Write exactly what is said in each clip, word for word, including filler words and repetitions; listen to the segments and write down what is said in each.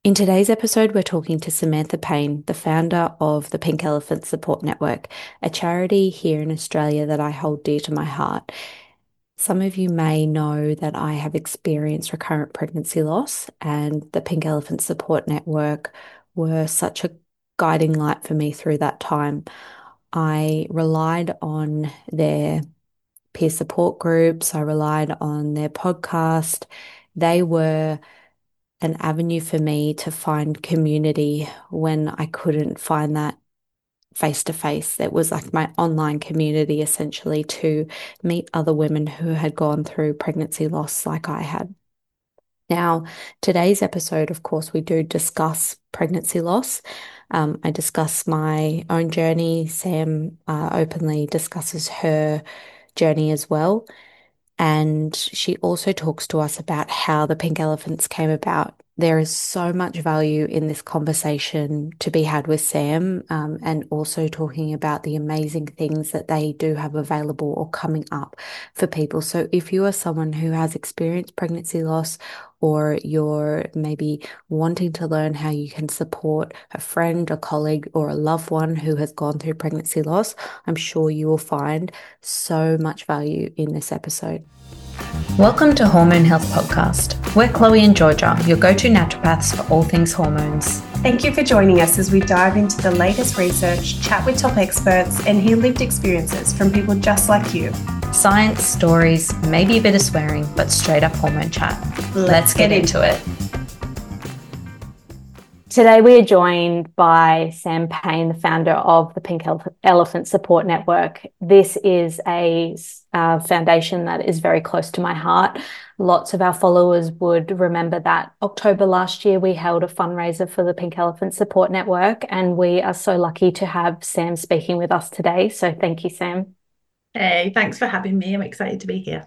In today's episode, we're talking to Samantha Payne, the founder of the Pink Elephant Support Network, a charity here in Australia that I hold dear to my heart. Some of you may know that I have experienced recurrent pregnancy loss, and the Pink Elephant Support Network were such a guiding light for me through that time. I relied on their peer support groups, I relied on their podcast. They were an avenue for me to find community when I couldn't find that face to face. It was like my online community essentially to meet other women who had gone through pregnancy loss like I had. Now, today's episode, of course, we do discuss pregnancy loss. Um, I discuss my own journey. Sam uh, openly discusses her journey as well. And she also talks to us about how the pink elephants came about. There is so much value in this conversation to be had with Sam, um, and also talking about the amazing things that they do have available or coming up for people. So if you are someone who has experienced pregnancy loss, or you're maybe wanting to learn how you can support a friend, a colleague, or a loved one who has gone through pregnancy loss, I'm sure you will find so much value in this episode. Welcome to Hormone Health Podcast. We're Chloe and Georgia, your go-to naturopaths for all things hormones. Thank you for joining us as we dive into the latest research, chat with top experts, and hear lived experiences from people just like you. Science, stories, maybe a bit of swearing, but straight up hormone chat. Let's, Let's get, get into it. Today we are joined by Sam Payne, the founder of the Pink Elephant Support Network. This is a uh, foundation that is very close to my heart. Lots of our followers would remember that October last year we held a fundraiser for the Pink Elephant Support Network, and we are so lucky to have Sam speaking with us today. So thank you, Sam. Hey, thanks for having me. I'm excited to be here.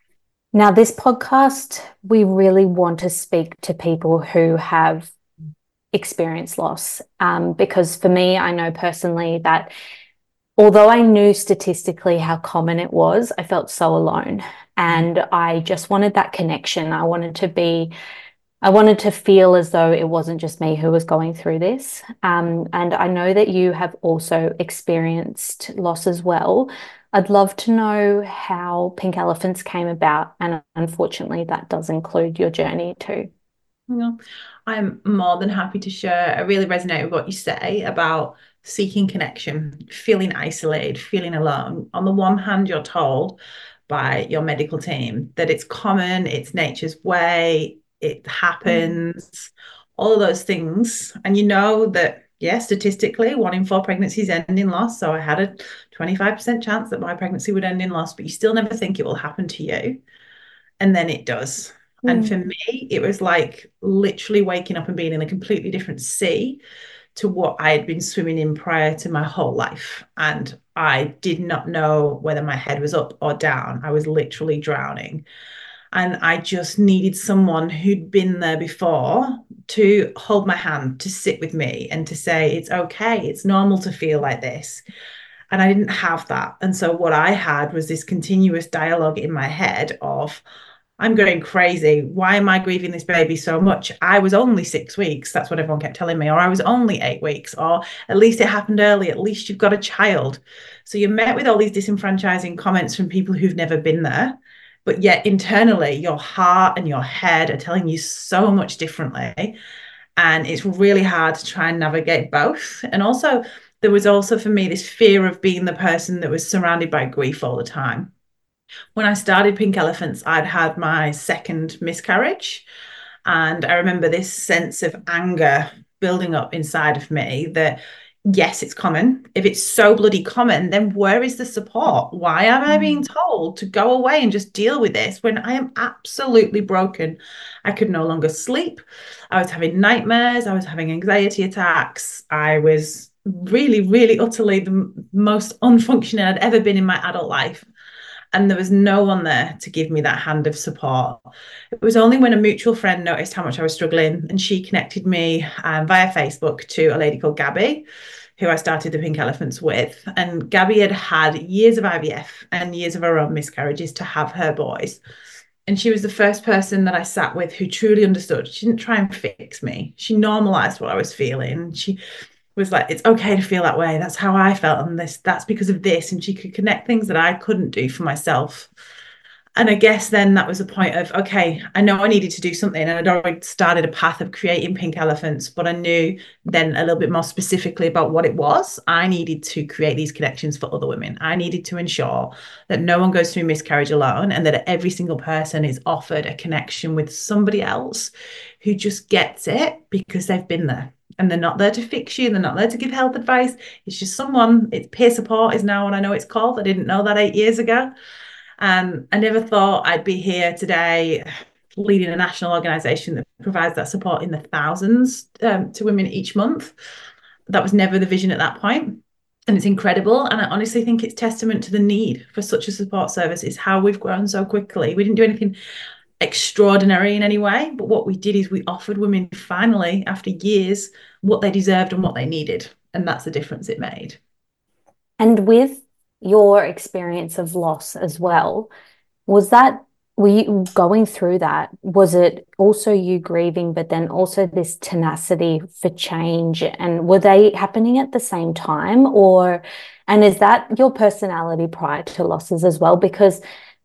Now, this podcast, we really want to speak to people who have experience loss, um, because for me, I know personally that although I knew statistically how common it was, I felt so alone, and I just wanted that connection. I wanted to be, I wanted to feel as though it wasn't just me who was going through this. Um, and I know that you have also experienced loss as well. I'd love to know how Pink Elephants came about, and unfortunately, that does include your journey too. Well, I'm more than happy to share. I really resonate with what you say about seeking connection, feeling isolated, feeling alone. On the one hand, you're told by your medical team that it's common, it's nature's way, it happens, mm. all of those things. And you know that, yeah, statistically, one in four pregnancies end in loss. So I had a twenty-five percent chance that my pregnancy would end in loss, but you still never think it will happen to you. And then it does. And for me, it was like literally waking up and being in a completely different sea to what I had been swimming in prior to my whole life. And I did not know whether my head was up or down. I was literally drowning. And I just needed someone who'd been there before to hold my hand, to sit with me and to say, it's okay, it's normal to feel like this. And I didn't have that. And so what I had was this continuous dialogue in my head of, I'm going crazy. Why am I grieving this baby so much? I was only six weeks. That's what everyone kept telling me. Or I was only eight weeks. Or at least it happened early. At least you've got a child. So you're met with all these disenfranchising comments from people who've never been there. But yet internally, your heart and your head are telling you so much differently. And it's really hard to try and navigate both. And also, there was also for me this fear of being the person that was surrounded by grief all the time. When I started Pink Elephants, I'd had my second miscarriage. And I remember this sense of anger building up inside of me that, yes, it's common. If it's so bloody common, then where is the support? Why am I being told to go away and just deal with this when I am absolutely broken? I could no longer sleep. I was having nightmares. I was having anxiety attacks. I was really, really utterly the most unfunctioning I'd ever been in my adult life. And there was no one there to give me that hand of support. It was only when a mutual friend noticed how much I was struggling, and she connected me um, via Facebook to a lady called Gabby, who I started the Pink Elephants with. And Gabby had had years of I V F and years of her own miscarriages to have her boys. And she was the first person that I sat with who truly understood. She didn't try and fix me. She normalized what I was feeling. She was like, it's okay to feel that way. That's how I felt. And this, that's because of this. And she could connect things that I couldn't do for myself. And I guess then that was a point of, okay, I know I needed to do something. And I'd already started a path of creating Pink Elephants, but I knew then a little bit more specifically about what it was. I needed to create these connections for other women. I needed to ensure that no one goes through miscarriage alone, and that every single person is offered a connection with somebody else who just gets it because they've been there. And they're not there to fix you. They're not there to give health advice. It's just someone, it's peer support is now what I know it's called. I didn't know that eight years ago. Um, I never thought I'd be here today leading a national organisation that provides that support in the thousands um, to women each month. That was never the vision at that point. And it's incredible. And I honestly think it's testament to the need for such a support service. Is how we've grown so quickly. We didn't do anything extraordinary in any way, but what we did is we offered women finally, after years, what they deserved and what they needed. And that's the difference it made. And with your experience of loss as well, was that, were you going through that? Was it also you grieving, but then also this tenacity for change? And were they happening at the same time? Or, and is that your personality prior to losses as well? Because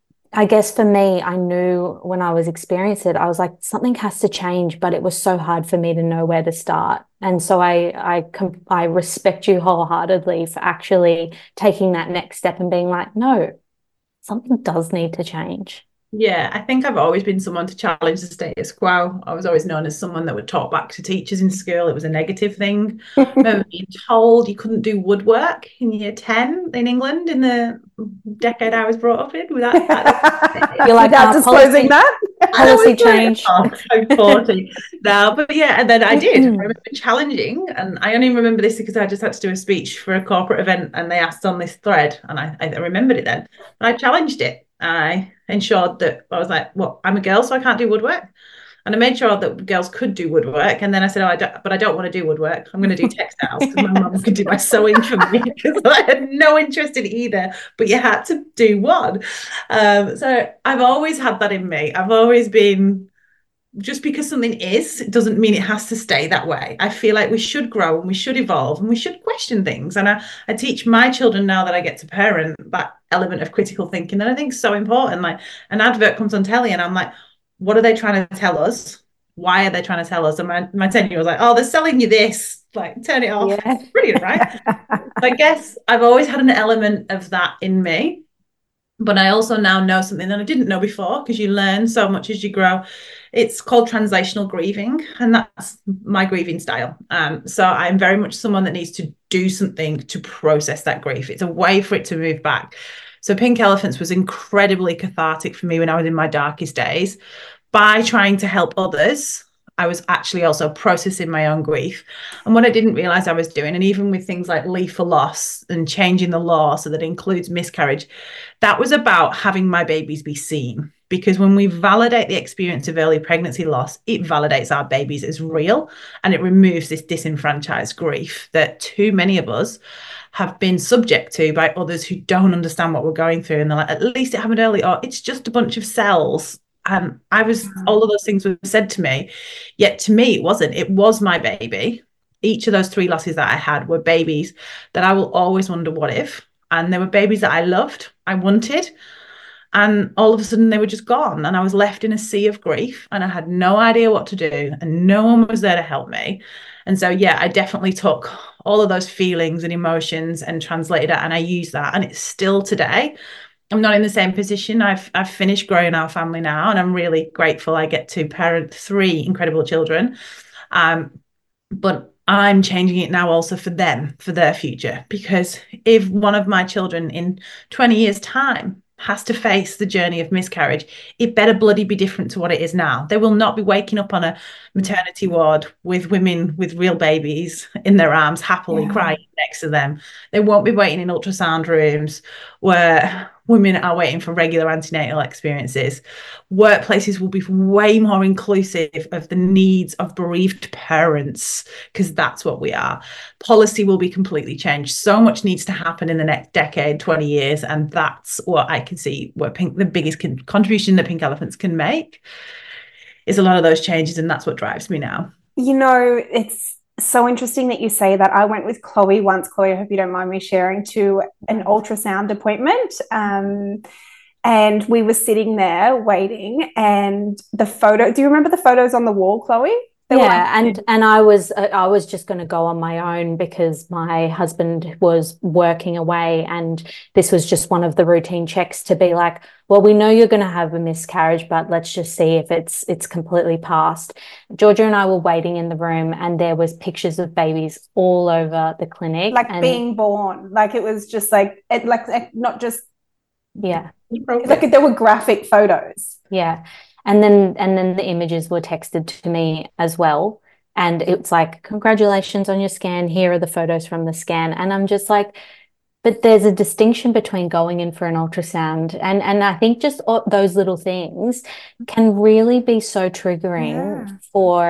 I guess for me, I knew when I was experiencing it, I was like, something has to change, but it was so hard for me to know where to start. And so I, I, I respect you wholeheartedly for actually taking that next step and being like, no, something does need to change. Yeah, I think I've always been someone to challenge the status quo. I was always known as someone that would talk back to teachers in school. It was a negative thing. I remember being told you couldn't do woodwork in year ten in England in the decade I was brought up in. Without, You're like, without uh, disclosing policy, that? policy change. Oh, I'm forty now, but yeah, and then I did. I remember challenging, and I only remember this because I just had to do a speech for a corporate event, and they asked on this thread, and I, I remembered it then. And I challenged it. I ensured that I was like, well, I'm a girl, so I can't do woodwork. And I made sure that girls could do woodwork. And then I said, oh, I don't, but I don't want to do woodwork. I'm going to do textiles because my mum could do my sewing for me because I had no interest in either. But you had to do one. Um, so I've always had that in me. I've always been, just because something is, it doesn't mean it has to stay that way. I feel like we should grow and we should evolve and we should question things. And I, I teach my children now that I get to parent that element of critical thinking that I think is so important. Like an advert comes on telly and I'm like, what are they trying to tell us? Why are they trying to tell us? And my, my ten-year was like, oh, they're selling you this. Like, turn it off. Yeah. Brilliant, right? I guess I've always had an element of that in me. But I also now know something that I didn't know before, because you learn so much as you grow. It's called translational grieving, and that's my grieving style. Um, so I'm very much someone that needs to do something to process that grief. It's a way for it to move back. So Pink Elephants was incredibly cathartic for me when I was in my darkest days. By trying to help others, I was actually also processing my own grief. And what I didn't realize I was doing, and even with things like Leave for Loss and changing the law so that includes miscarriage, that was about having my babies be seen. Because when we validate the experience of early pregnancy loss, it validates our babies as real, and it removes this disenfranchised grief that too many of us have been subject to by others who don't understand what we're going through. And they're like, at least it happened early, or it's just a bunch of cells. And I was, all of those things were said to me, yet to me, it wasn't. It was my baby. Each of those three losses that I had were babies that I will always wonder, what if? And they were babies that I loved, I wanted. And all of a sudden they were just gone. And I was left in a sea of grief, and I had no idea what to do, and no one was there to help me. And so, yeah, I definitely took all of those feelings and emotions and translated it. And I use that. And it's still today. I'm not in the same position. I've I've finished growing our family now, and I'm really grateful I get to parent three incredible children. Um, but I'm changing it now also for them, for their future. Because if one of my children in twenty years' time has to face the journey of miscarriage, it better bloody be different to what it is now. They will not be waking up on a maternity ward with women with real babies in their arms, happily yeah. crying next to them. They won't be waiting in ultrasound rooms where women are waiting for regular antenatal experiences. Workplaces will be way more inclusive of the needs of bereaved parents, because that's what we are. Policy will be completely changed. So much needs to happen in the next decade, twenty years, and that's what I can see where Pink, the biggest con- contribution that Pink Elephants can make is a lot of those changes, and that's what drives me now. You know, it's so interesting that you say that. I went with Chloe once, Chloe, I hope you don't mind me sharing, to an ultrasound appointment. Um, and we were sitting there waiting, and the photo, do you remember the photos on the wall, Chloe? They were Yeah, like, and and I was uh, I was just going to go on my own because my husband was working away, and this was just one of the routine checks to be like, well, we know you're going to have a miscarriage, but let's just see if it's it's completely passed. Georgia and I were waiting in the room, and there was pictures of babies all over the clinic, like and being born. Like it was just like, it, like not just, yeah, like there were graphic photos. yeah. And then and then the images were texted to me as well. And it's like, congratulations on your scan. Here are the photos from the scan. And I'm just like, but there's a distinction between going in for an ultrasound. And and I think just those little things can really be so triggering Yeah. for,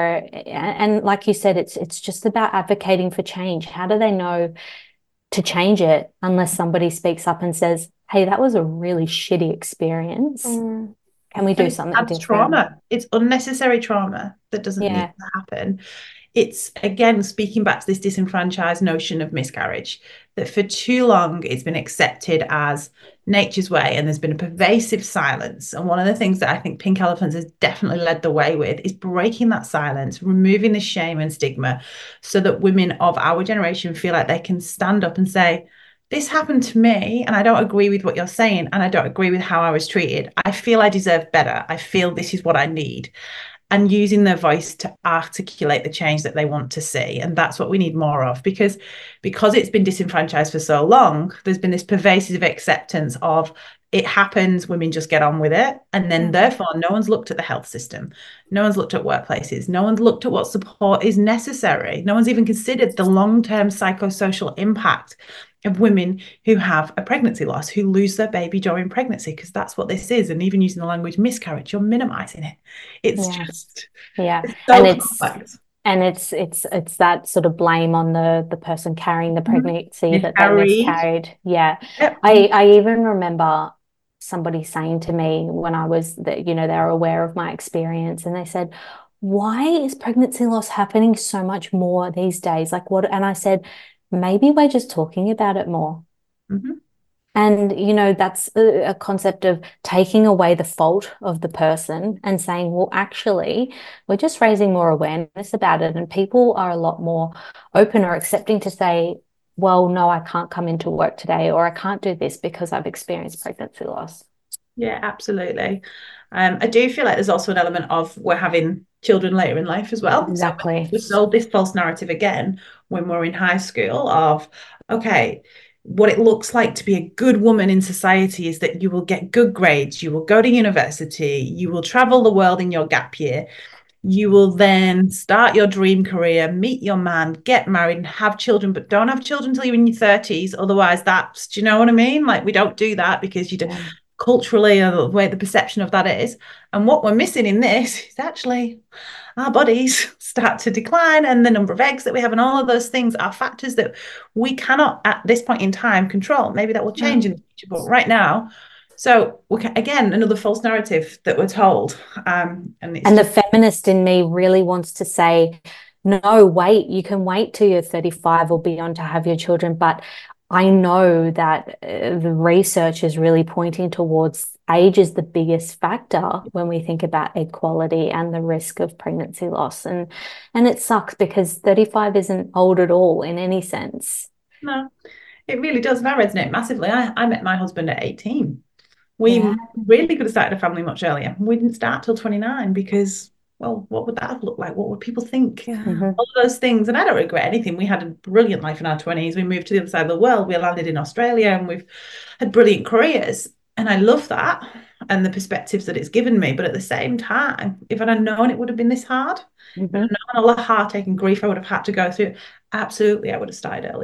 and like you said, it's it's just about advocating for change. How do they know to change it unless somebody speaks up and says, hey, that was a really shitty experience. Mm. Can we do something It's different? trauma. It's unnecessary trauma that doesn't Yeah. need to happen. It's, again, speaking back to this disenfranchised notion of miscarriage, that for too long it's been accepted as nature's way, and there's been a pervasive silence. And one of the things that I think Pink Elephants has definitely led the way with is breaking that silence, removing the shame and stigma, so that women of our generation feel like they can stand up and say, this happened to me, and I don't agree with what you're saying, and I don't agree with how I was treated. I feel I deserve better. I feel this is what I need. And using their voice to articulate the change that they want to see. And that's what we need more of, because because it's been disenfranchised for so long, there's been this pervasive acceptance of it happens, women just get on with it. And then therefore, no one's looked at the health system. No one's looked at workplaces. No one's looked at what support is necessary. No one's even considered the long-term psychosocial impact of women who have a pregnancy loss, who lose their baby during pregnancy, because that's what this is. And even using the language miscarriage, you're minimizing it. It's Yeah. just, yeah, it's so and it's complex. and it's it's it's that sort of blame on the the person carrying the pregnancy Mhm. that they Miscarried. miscarried. Yeah, Yep. I I even remember somebody saying to me when I was that, you know, they were aware of my experience, and they said, why is pregnancy loss happening so much more these days? Like what? And I said, maybe we're just talking about it more. Mhm. And, you know, that's a, a concept of taking away the fault of the person and saying, well, actually, we're just raising more awareness about it. And people are a lot more open or accepting to say, well, no, I can't come into work today, or I can't do this because I've experienced pregnancy loss. Yeah, absolutely. Um, I do feel like there's also an element of we're having children later in life as well. Exactly. So we sold this false narrative again when we're in high school of, okay, what it looks like to be a good woman in society is that you will get good grades, you will go to university, you will travel the world in your gap year, you will then start your dream career, meet your man, get married, and have children, but don't have children until you're in your thirties. Otherwise, that's, do you know what I mean? Like, we don't do that because you do. Yeah. Culturally, or the way the perception of that is. And what we're missing in this is actually our bodies start to decline, and the number of eggs that we have, and all of those things are factors that we cannot at this point in time control. Maybe that will change in the future, but right now, so we can, again, another false narrative that we're told. Um, and it's and just... the feminist in me really wants to say, no, wait, you can wait till you're thirty-five or beyond to have your children, but I know that uh, the research is really pointing towards age is the biggest factor when we think about egg quality and the risk of pregnancy loss. And and it sucks because thirty-five isn't old at all in any sense. No, it really does. And I resonate massively. I, I met my husband at eighteen. We yeah. really could have started a family much earlier. We didn't start till twenty-nine because, well, what would that have looked like? What would people think? Yeah. Mm-hmm. All of those things. And I don't regret anything. We had a brilliant life in our twenties. We moved to the other side of the world. We landed in Australia, and we've had brilliant careers. And I love that and the perspectives that it's given me. But at the same time, if I'd have known it would have been this hard, mm-hmm. if I'd known all the heartache and grief I would have had to go through, absolutely, I would have started earlier.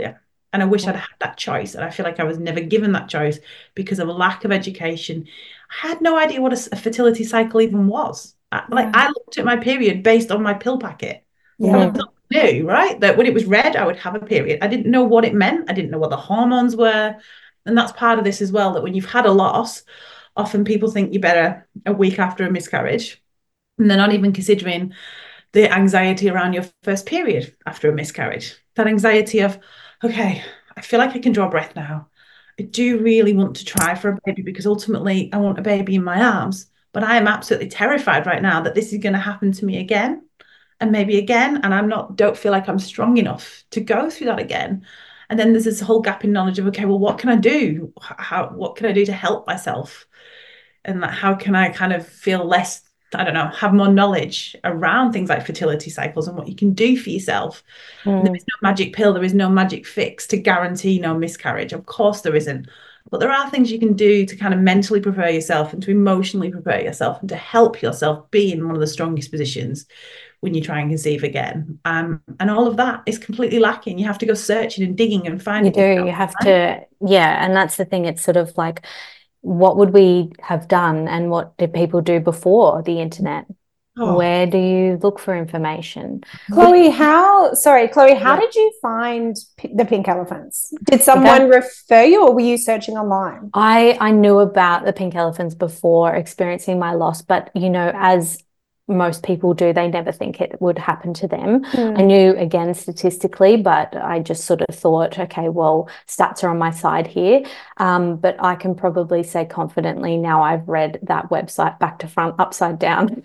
And I wish I'd had that choice. And I feel like I was never given that choice because of a lack of education. I had no idea what a, a fertility cycle even was. I, like Yeah. I looked at my period based on my pill packet. Yeah. I was knew, right? That when it was red, I would have a period. I didn't know what it meant. I didn't know what the hormones were. And that's part of this as well, that when you've had a loss, often people think you're better a week after a miscarriage. And they're not even considering the anxiety around your first period after a miscarriage. That anxiety of, okay, I feel like I can draw breath now. I do really want to try for a baby because ultimately I want a baby in my arms. But I am absolutely terrified right now that this is going to happen to me again and maybe again. And I'm not, don't feel like I'm strong enough to go through that again. And then there's this whole gap in knowledge of, okay, well, what can I do? How, what can I do to help myself? And that, how can I kind of feel less, I don't know, have more knowledge around things like fertility cycles and what you can do for yourself. Mm. There is no magic pill, there is no magic fix to guarantee no miscarriage. Of course there isn't. But there are things you can do to kind of mentally prepare yourself and to emotionally prepare yourself and to help yourself be in one of the strongest positions when you try and conceive again. Um, and all of that is completely lacking. You have to go searching and digging and finding. You do, yourself, you have right? to, yeah. And that's the thing. It's sort of like, what would we have done and what did people do before the internet? Oh. Where do you look for information? Chloe, how, sorry, Chloe, how yeah. did you find p- the pink elephants? Did someone okay. refer you or were you searching online? I, I knew about the pink elephants before experiencing my loss, but, you know, as most people do, they never think it would happen to them. Mm. I knew, again, statistically, but I just sort of thought, okay, well, stats are on my side here. Um, but I can probably say confidently now I've read that website back to front, upside down.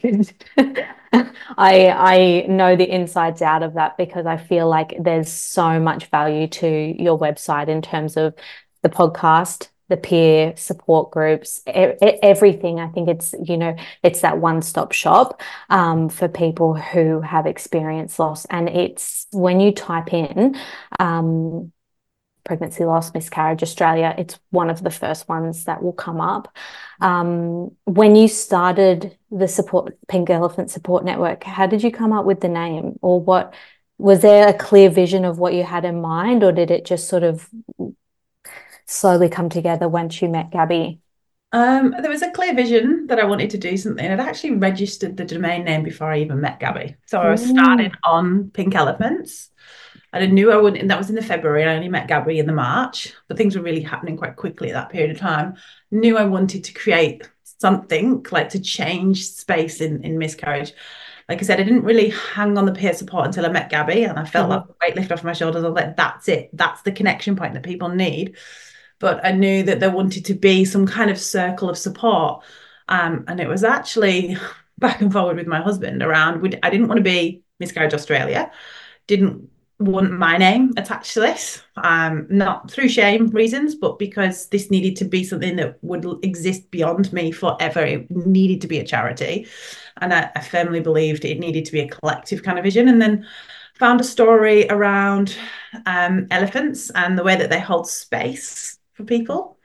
I, I know the insides out of that because I feel like there's so much value to your website in terms of the podcast, the peer support groups, e- everything. I think it's, you know, it's that one-stop shop um, for people who have experienced loss. And it's when you type in um, pregnancy loss, miscarriage Australia, it's one of the first ones that will come up. Um, when you started the support Pink Elephant Support Network, how did you come up with the name, or what was there a clear vision of what you had in mind, or did it just sort of slowly come together once you met Gabby? Um, there was a clear vision that I wanted to do something. I'd actually registered the domain name before I even met Gabby. So I was starting on Pink Elephants. And I knew I wouldn't, and that was in the February. I only met Gabby in the March, but things were really happening quite quickly at that period of time. Knew I wanted to create something like to change space in, in miscarriage. Like I said, I didn't really hang on the peer support until I met Gabby, and I felt mm-hmm. like weight lift off my shoulders. I was like, that's it. That's the connection point that people need. But I knew that there wanted to be some kind of circle of support. Um, and it was actually back and forward with my husband around, I didn't want to be Miscarriage Australia, didn't want my name attached to this, um, not through shame reasons, but because this needed to be something that would exist beyond me forever. It needed to be a charity. And I, I firmly believed it needed to be a collective kind of vision. And then found a story around um, elephants and the way that they hold space for people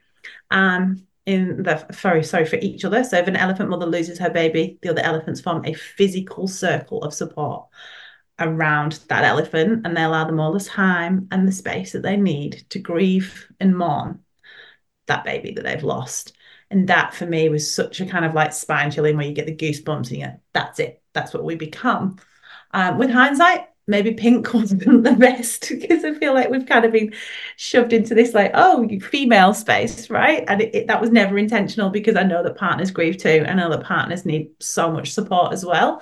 um, in the, sorry, sorry, for each other. So if an elephant mother loses her baby, the other elephants form a physical circle of support around that elephant, and they allow them all the time and the space that they need to grieve and mourn that baby that they've lost. And that for me was such a kind of like spine chilling where you get the goosebumps and you go, that's it, that's what we become. Um, with hindsight, maybe pink wasn't the best because I feel like we've kind of been shoved into this like, oh, female space, right? And it, it, that was never intentional because I know that partners grieve too. I know that partners need so much support as well.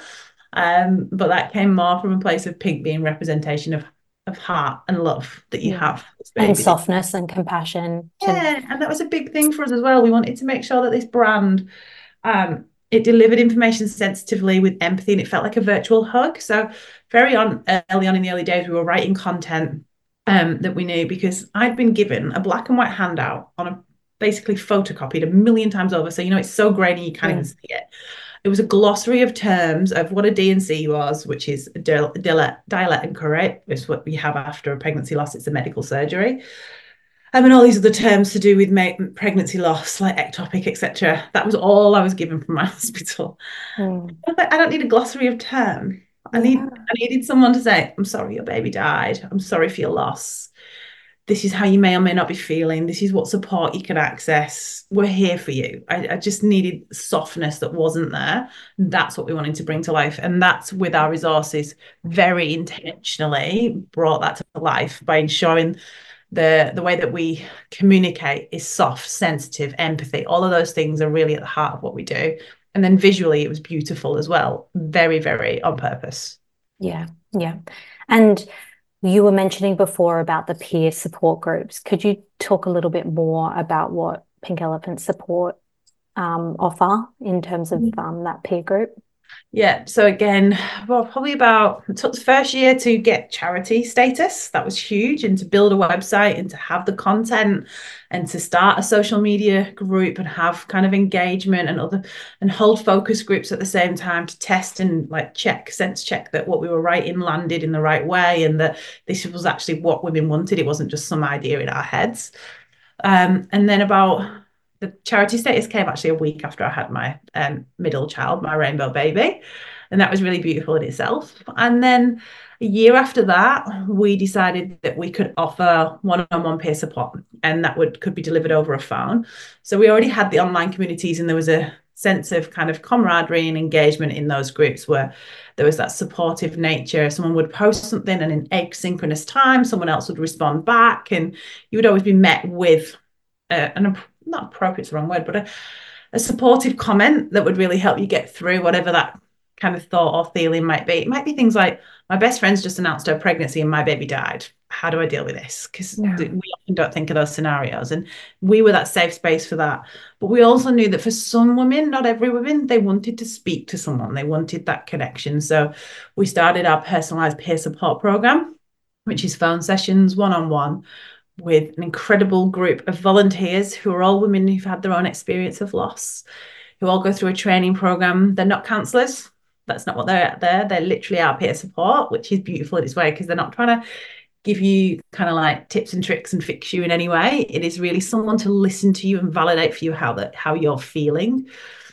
Um, but that came more from a place of pink being representation of of heart and love that you yeah. have. And softness and compassion. Yeah, and that was a big thing for us as well. We wanted to make sure that this brand, um, it delivered information sensitively with empathy, and it felt like a virtual hug. So very on early on in the early days, we were writing content um, that we knew, because I'd been given a black and white handout on a basically photocopied a million times over. So, you know, it's so grainy, you can't mm. even see it. It was a glossary of terms of what a D and C was, which is dilatate and correct. It's what we have after a pregnancy loss. It's a medical surgery. Um, and all these other terms to do with pregnancy loss, like ectopic, et cetera. That was all I was given from my hospital. Mm. I was like, I don't need a glossary of terms. I need, yeah. I needed someone to say, I'm sorry your baby died. I'm sorry for your loss. this is how you may or may not be feeling. This is what support you can access. We're here for you. I, I just needed softness that wasn't there. That's what we wanted to bring to life. And that's with our resources, very intentionally brought that to life by ensuring the, the way that we communicate is soft, sensitive, empathy. All of those things are really at the heart of what we do. And then visually, it was beautiful as well. Very, very on purpose. Yeah, yeah. And you were mentioning before about the peer support groups. Could you talk a little bit more about what Pink Elephant Support um, offer in terms of um, that peer group? Yeah, so again, well, probably about, it took the first year to get charity status. That was huge, and to build a website and to have the content and to start a social media group and have kind of engagement and other and hold focus groups at the same time to test and like check, sense check that what we were writing landed in the right way and that this was actually what women wanted. It wasn't just some idea in our heads. Um, and then about the charity status came actually a week after I had my um, middle child, my rainbow baby. And that was really beautiful in itself. And then a year after that, we decided that we could offer one-on-one peer support, and that would could be delivered over a phone. So we already had the online communities, and there was a sense of kind of camaraderie and engagement in those groups where there was that supportive nature. Someone would post something and in asynchronous time, someone else would respond back, and you would always be met with uh, an not appropriate's the wrong word, but a, a supportive comment that would really help you get through whatever that kind of thought or feeling might be. It might be things like, my best friend's just announced her pregnancy and my baby died. How do I deal with this? Because yeah. we often don't think of those scenarios. And we were that safe space for that. But we also knew that for some women, not every woman, they wanted to speak to someone. They wanted that connection. So we started our personalized peer support program, which is phone sessions, one-on-one, with an incredible group of volunteers who are all women who've had their own experience of loss, who all go through a training program. They're not counsellors. That's not what they're at there. They're literally our peer support, which is beautiful in its way because they're not trying to give you kind of like tips and tricks and fix you in any way. It is really someone to listen to you and validate for you how that how you're feeling.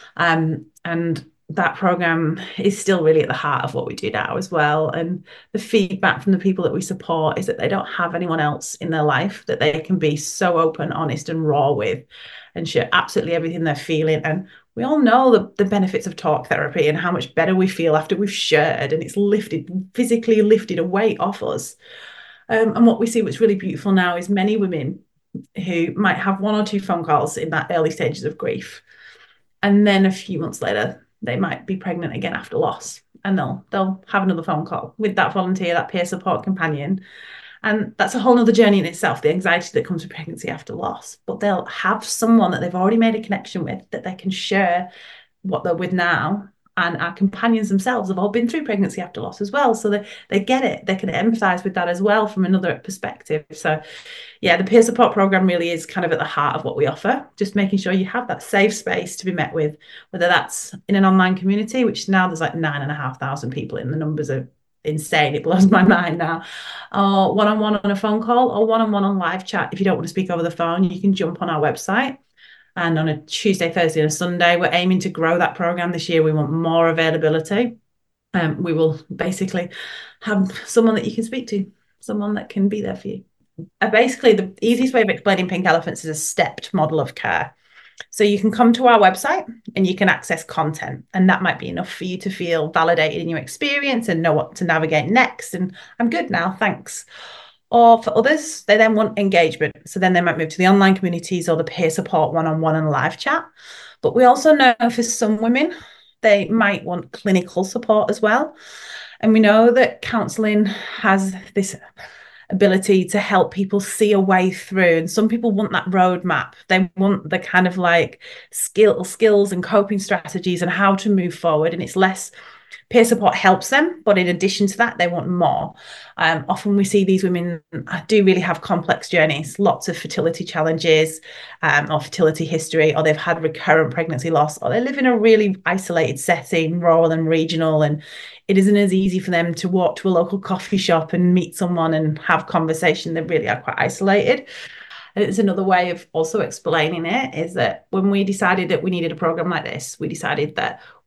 Um, and that program is still really at the heart of what we do now as well. And the feedback from the people that we support is that they don't have anyone else in their life that they can be so open, honest and raw with and share absolutely everything they're feeling. And we all know the, the benefits of talk therapy and how much better we feel after we've shared, and it's lifted, physically lifted a weight off us. Um, and what we see what's really beautiful now is many women who might have one or two phone calls in that early stages of grief. And then a few months later, they might be pregnant again after loss, and they'll they'll have another phone call with that volunteer, that peer support companion. And that's a whole other journey in itself, the anxiety that comes with pregnancy after loss. But they'll have someone that they've already made a connection with that they can share what they're with now. And our companions themselves have all been through pregnancy after loss as well. So they, they get it. They can empathize with that as well from another perspective. So yeah, the peer support program really is kind of at the heart of what we offer, just making sure you have that safe space to be met with, whether that's in an online community, which now there's like nine and a half thousand people in. The numbers are insane. It blows my mind now. Or one-on-one on a phone call, or one-on-one on live chat. If you don't want to speak over the phone, you can jump on our website. And on a Tuesday, Thursday, and a Sunday, we're aiming to grow that program this year. We want more availability. Um, we will basically have someone that you can speak to, someone that can be there for you. Uh, basically, the easiest way of explaining Pink Elephants is a stepped model of care. So you can come to our website and you can access content, and that might be enough for you to feel validated in your experience and know what to navigate next. And I'm good now, thanks. Or for others, they then want engagement. So then they might move to the online communities or the peer support one-on-one and live chat. But we also know for some women, they might want clinical support as well. And we know that counselling has this ability to help people see a way through. And some people want that roadmap. They want the kind of like skill, skills and coping strategies and how to move forward. And it's less peer support helps them, but in addition to that, they want more. Um, often we see these women do really have complex journeys, lots of fertility challenges um, or fertility history, or they've had recurrent pregnancy loss, or they live in a really isolated setting, rural and regional, and it isn't as easy for them to walk to a local coffee shop and meet someone and have conversation. They really are quite isolated. And it's another way of also explaining it is that when we decided that we needed a program like this, we decided that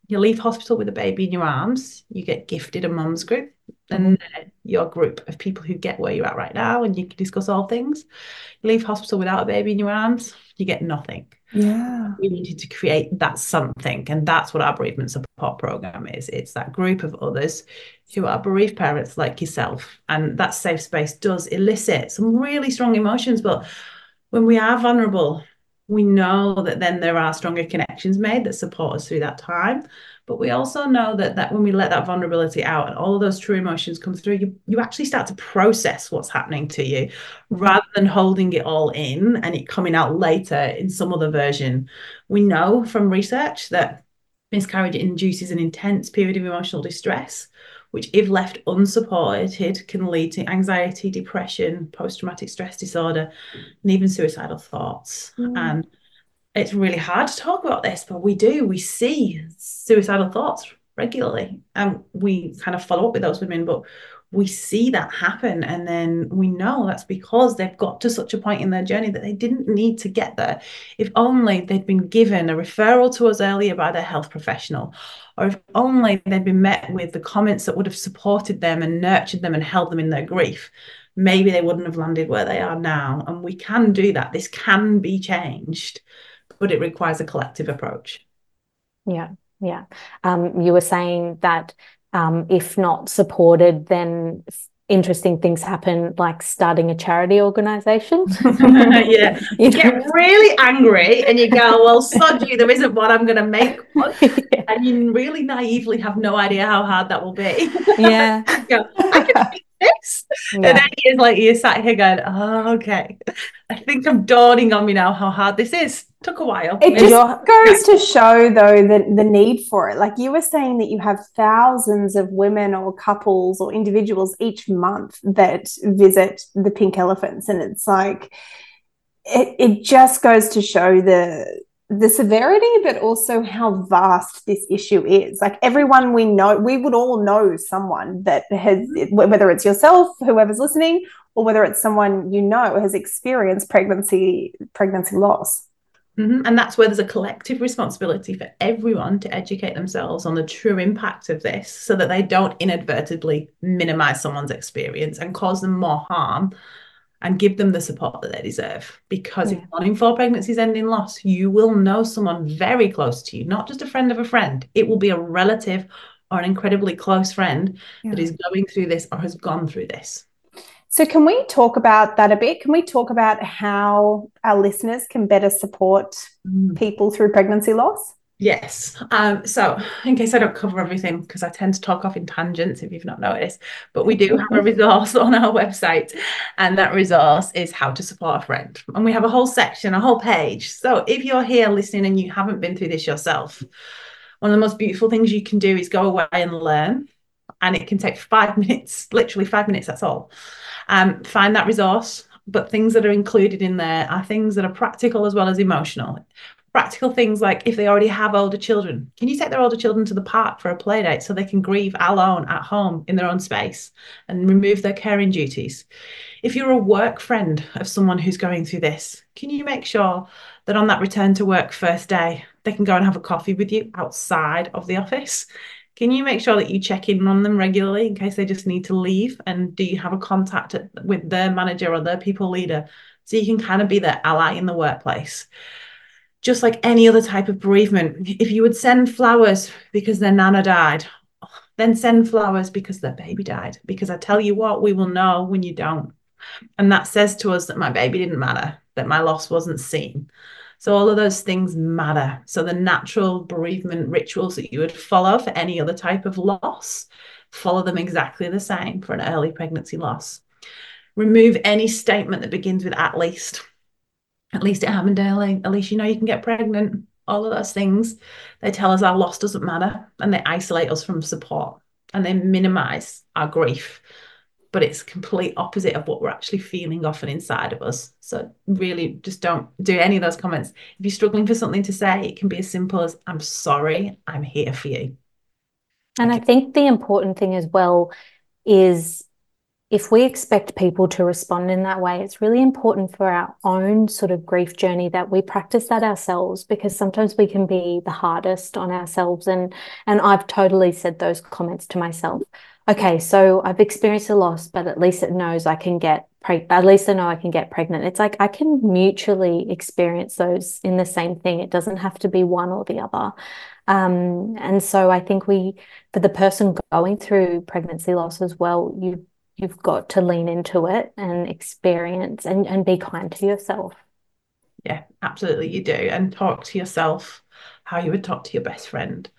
You leave hospital with a baby in your arms, you get gifted a mum's group, and mm-hmm. your group of people who get where you're at right now, and you can discuss all things. You leave hospital without a baby in your arms, you get nothing. Yeah. We needed to create that something, and that's what our bereavement support program is. It's that group of others who are bereaved parents like yourself, and that safe space does elicit some really strong emotions. But when we are vulnerable, we know that then there are stronger connections made that support us through that time. But we also know that, that when we let that vulnerability out and all of those true emotions come through, you, you actually start to process what's happening to you rather than holding it all in and it coming out later in some other version. We know from research that miscarriage induces an intense period of emotional distress, which, if left unsupported, can lead to anxiety, depression, post-traumatic stress disorder, and even suicidal thoughts. Mm. And it's really hard to talk about this, but we do. We see suicidal thoughts regularly, and we kind of follow up with those women, but we see that happen. And then we know that's because they've got to such a point in their journey that they didn't need to get there. If only they'd been given a referral to us earlier by their health professional, or if only they'd been met with the comments that would have supported them and nurtured them and held them in their grief, maybe they wouldn't have landed where they are now. And we can do that. This can be changed, but it requires a collective approach. Yeah, yeah. Um, you were saying that um, if not supported, then interesting things happen, like starting a charity organisation. Yeah, you get really angry and you go, well, sod you, there isn't one, I'm going to make one. Yeah. And you really naively have no idea how hard that will be. Yeah. You go, I can fix this. Yeah. And then it's like you're sat here going, oh, okay, I think I'm dawning on me now how hard this is. Took a while. It just You're, goes to show, though, the, the need for it. Like you were saying that you have thousands of women or couples or individuals each month that visit the Pink Elephants. And it's like, it, it just goes to show the the severity, but also how vast this issue is. Like everyone we know, we would all know someone that has, whether it's yourself, whoever's listening, or whether it's someone you know has experienced pregnancy pregnancy loss. Mm-hmm. And that's where there's a collective responsibility for everyone to educate themselves on the true impact of this so that they don't inadvertently minimize someone's experience and cause them more harm, and give them the support that they deserve. Because yeah. if one in four pregnancies end in loss, you will know someone very close to you, not just a friend of a friend. It will be a relative or an incredibly close friend yeah. that is going through this or has gone through this. So can we talk about that a bit? Can we talk about how our listeners can better support mm. people through pregnancy loss? Yes. Um, so in case I don't cover everything, because I tend to talk off in tangents if you've not noticed, but we do have a resource on our website, and that resource is how to support a friend. And we have a whole section, a whole page. So if you're here listening and you haven't been through this yourself, one of the most beautiful things you can do is go away and learn. And it can take five minutes, literally five minutes, that's all. Um, find that resource, but things that are included in there are things that are practical as well as emotional. Practical things like if they already have older children, can you take their older children to the park for a play date so they can grieve alone at home in their own space and remove their caring duties? If you're a work friend of someone who's going through this, can you make sure that on that return to work first day, they can go and have a coffee with you outside of the office? Can you make sure that you check in on them regularly in case they just need to leave? And do you have a contact with their manager or their people leader so you can kind of be their ally in the workplace? Just like any other type of bereavement, if you would send flowers because their nana died, then send flowers because their baby died. Because I tell you what, we will know when you don't. And that says to us that my baby didn't matter, that my loss wasn't seen. So all of those things matter. So the natural bereavement rituals that you would follow for any other type of loss, follow them exactly the same for an early pregnancy loss. Remove any statement that begins with at least. At least it happened early. At least you know you can get pregnant. All of those things, they tell us our loss doesn't matter, and they isolate us from support, and they minimize our grief. But it's complete opposite of what we're actually feeling often inside of us. So really just don't do any of those comments. If you're struggling for something to say, it can be as simple as, I'm sorry, I'm here for you. And okay. I think the important thing as well is if we expect people to respond in that way, it's really important for our own sort of grief journey that we practice that ourselves, because sometimes we can be the hardest on ourselves. And and I've totally said those comments to myself. Okay, so I've experienced a loss, but at least it knows I can get pregnant. At least I know I can get pregnant. It's like I can mutually experience those in the same thing. It doesn't have to be one or the other. Um, and so I think we, for the person going through pregnancy loss as well, you you've got to lean into it and experience and, and be kind to yourself. Yeah, absolutely, you do. And talk to yourself how you would talk to your best friend,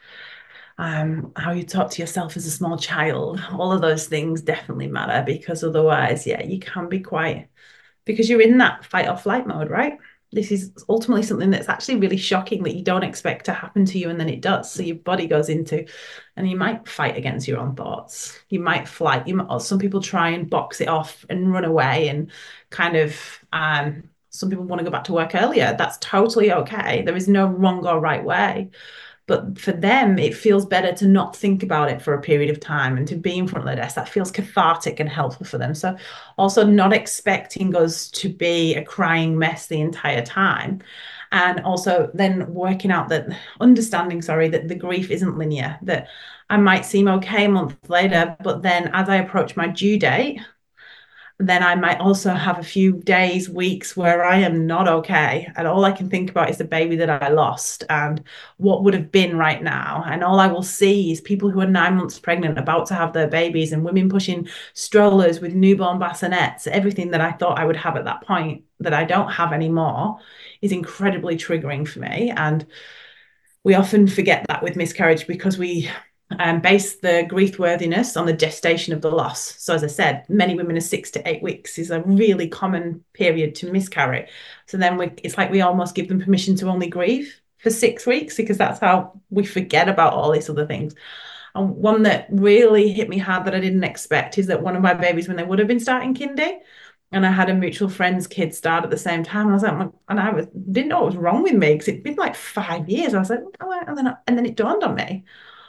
um, how you talk to yourself as a small child. All of those things definitely matter, because otherwise, yeah, you can be quite, because you're in that fight or flight mode, right? This is ultimately something that's actually really shocking that you don't expect to happen to you, and then it does. So your body goes into, and you might fight against your own thoughts. You might flight. You might, some people try and box it off and run away, and kind of, um, some people want to go back to work earlier. That's totally okay. There is no wrong or right way. But for them, it feels better to not think about it for a period of time and to be in front of the desk. That feels cathartic and helpful for them. So also not expecting us to be a crying mess the entire time. And also then working out that, understanding, sorry, that the grief isn't linear, that I might seem okay a month later, but then as I approach my due date, then I might also have a few days, weeks where I am not okay. And all I can think about is the baby that I lost and what would have been right now. And all I will see is people who are nine months pregnant about to have their babies, and women pushing strollers with newborn bassinets. Everything that I thought I would have at that point that I don't have anymore is incredibly triggering for me. And we often forget that with miscarriage, because we um, base the grief worthiness on the gestation of the loss. So as I said, many women are six to eight weeks is a really common period to miscarry. So then we, it's like we almost give them permission to only grieve for six weeks because that's how we forget about all these other things. And one that really hit me hard that I didn't expect is that one of my babies, when they would have been starting kindy, and I had a mutual friend's kid start at the same time. And I was like, and I was, didn't know what was wrong with me because it'd been like five years. I was like, oh, and then, and then it dawned on me,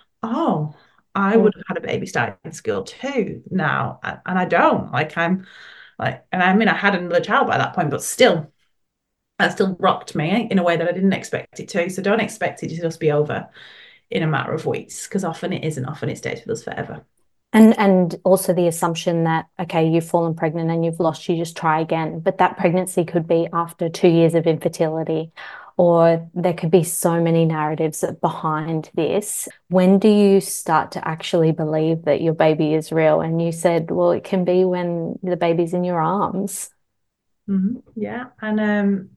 oh, I would have had a baby starting school too now. And I don't. Like, I'm like, and I mean, I had another child by that point, but still, that still rocked me in a way that I didn't expect it to. So don't expect it to just be over in a matter of weeks, because often it isn't. Often it stays with us forever. And and also the assumption that, okay, you've fallen pregnant and you've lost, you just try again. But that pregnancy could be after two years of infertility, or there could be so many narratives behind this. When do you start to actually believe that your baby is real? And you said, well, it can be when the baby's in your arms. Mm-hmm. Yeah. And um,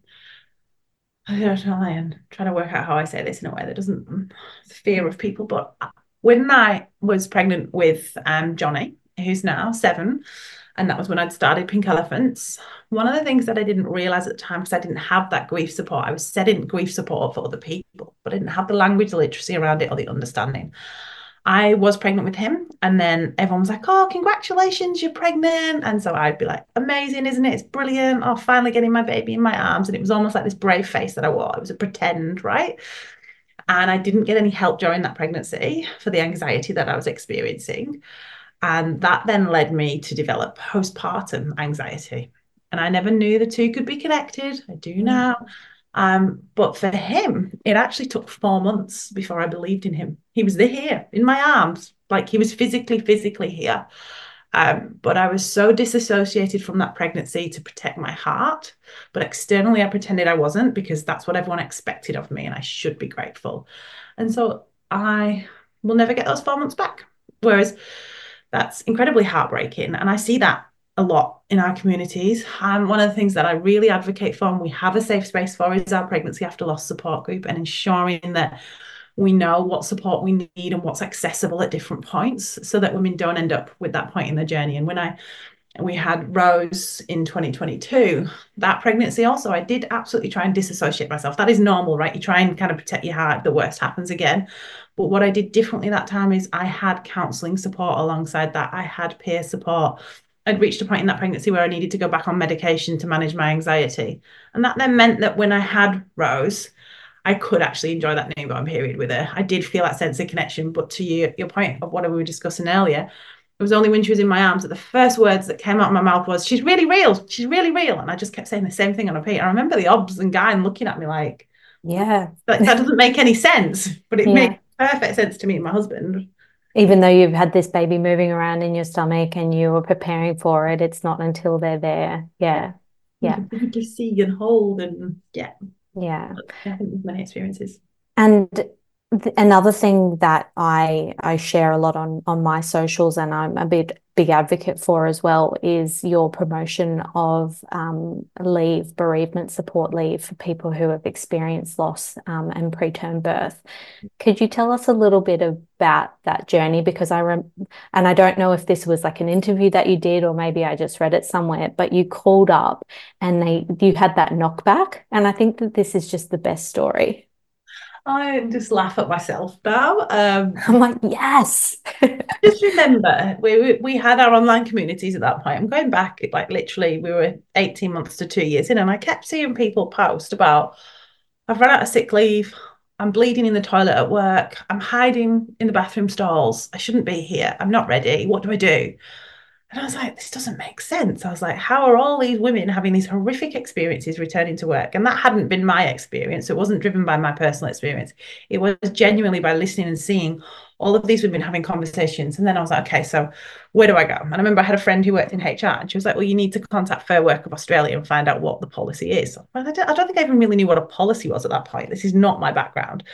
I don't try and try to work out how I say this in a way that doesn't fear of people, but when I was pregnant with um, Johnny, who's now seven, and that was when I'd started Pink Elephants, one of the things that I didn't realize at the time, because I didn't have that grief support, I was setting grief support for other people, but I didn't have the language literacy around it or the understanding. I was pregnant with him, and then everyone was like, oh, congratulations, you're pregnant. And so I'd be like, amazing, isn't it? It's brilliant. Oh, finally getting my baby in my arms. And it was almost like this brave face that I wore. It was a pretend, right? And I didn't get any help during that pregnancy for the anxiety that I was experiencing. And that then led me to develop postpartum anxiety. And I never knew the two could be connected. I do now. Um, but for him, it actually took four months before I believed in him. He was here in my arms, like he was physically, physically here. Um, but I was so disassociated from that pregnancy to protect my heart. But externally, I pretended I wasn't, because that's what everyone expected of me, and I should be grateful. And so I will never get those four months back. Whereas that's incredibly heartbreaking. And I see that a lot in our communities. And one of the things that I really advocate for, and we have a safe space for, is our pregnancy after loss support group, and ensuring that we know what support we need and what's accessible at different points, so that women don't end up with that point in their journey. And when I we had Rose in twenty twenty-two, that pregnancy also, I did absolutely try and disassociate myself. That is normal, right? You try and kind of protect your heart if the worst happens again. But what I did differently that time is I had counselling support alongside that. I had peer support. I'd reached a point in that pregnancy where I needed to go back on medication to manage my anxiety. And that then meant that when I had Rose, I could actually enjoy that newborn period with her. I did feel that sense of connection. But to you, your point of what we were discussing earlier, It was only when she was in my arms that the first words that came out of my mouth was, she's really real. She's really real. And I just kept saying the same thing on repeat. I remember the obs and guy looking at me like, Yeah. like that doesn't make any sense, but it Yeah. made perfect sense to me and my husband. Even though you've had this baby moving around in your stomach and you were preparing for it, it's not until they're there. Yeah. Yeah. You can see and hold and yeah. Yeah. I think many experiences. And th- another thing that I I share a lot on on my socials, and I'm a big big advocate for as well, is your promotion of um, leave, bereavement support leave for people who have experienced loss um, and preterm birth. Could you tell us a little bit about that journey? Because I rem and I don't know if this was like an interview that you did, or maybe I just read it somewhere, but you called up and they you had that knockback, and I think that this is just the best story. I just laugh at myself now. Um, I'm like, yes. just remember, we, we we had our online communities at that point. I'm going back, like literally, we were eighteen months to two years in, and I kept seeing people post about, I've run out of sick leave, I'm bleeding in the toilet at work, I'm hiding in the bathroom stalls, I shouldn't be here, I'm not ready, what do I do? And I was like, this doesn't make sense. I was like, how are all these women having these horrific experiences returning to work? And that hadn't been my experience. It wasn't driven by my personal experience. It was genuinely by listening and seeing all of these women having conversations. And then I was like, okay, so where do I go? And I remember I had a friend who worked in H R, and she was like, well, you need to contact Fair Work of Australia and find out what the policy is. Well, I don't, I don't think I even really knew what a policy was at that point. This is not my background.